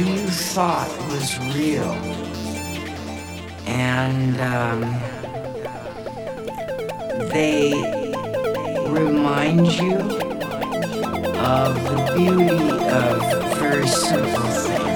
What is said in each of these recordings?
you thought was real. And they remind you of the beauty of very simple things.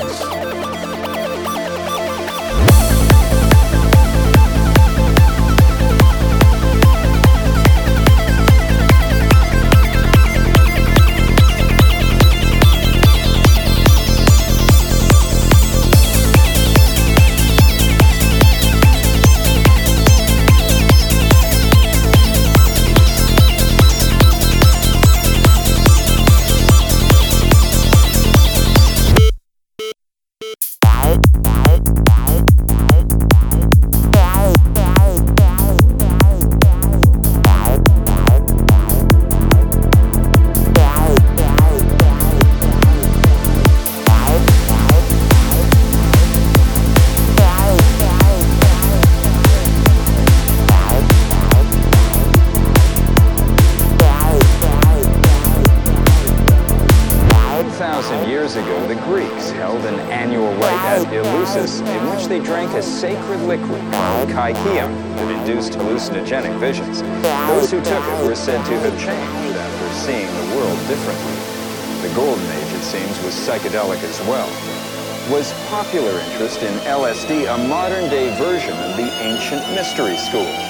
Years ago, the Greeks held an annual rite at Eleusis in which they drank a sacred liquid called kykeum that induced hallucinogenic visions. Those who took it were said to have changed after seeing the world differently. The Golden Age, it seems, was psychedelic as well. Was popular interest in LSD a modern-day version of the ancient mystery schools?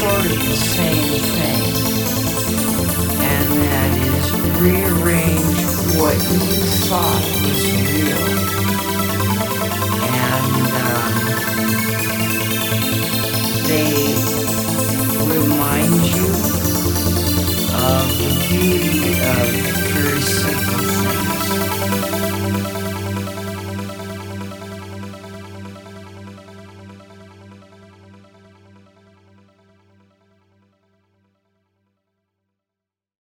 sort of the same thing, and that is rearrange what you thought was real, and they remind you of the beauty of very simple things.